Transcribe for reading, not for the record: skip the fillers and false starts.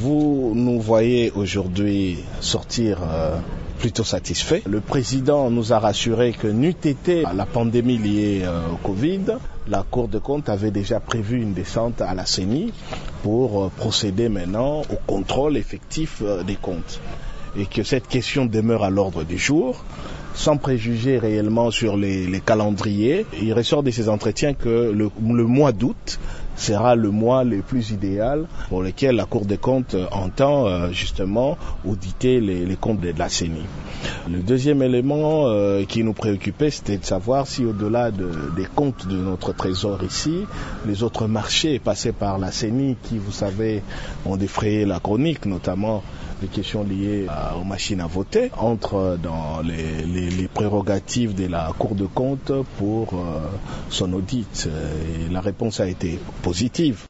Vous nous voyez aujourd'hui sortir plutôt satisfait. Le président nous a rassuré que n'eût été la pandémie liée au Covid, la Cour des comptes avait déjà prévu une descente à la CENI pour procéder maintenant au contrôle effectif des comptes. Et que cette question demeure à l'ordre du jour, sans préjuger réellement sur les calendriers. Il ressort de ces entretiens que le mois d'août sera le mois le plus idéal pour lequel la Cour des comptes entend justement auditer les comptes de la CENI. Le deuxième élément qui nous préoccupait, c'était de savoir si au-delà des comptes de notre trésor ici, les autres marchés passés par la CENI qui, vous savez, ont défrayé la chronique, notamment les questions liées aux machines à voter, entrent dans les prérogatives de la Cour des comptes pour son audit. Et la réponse a été positive.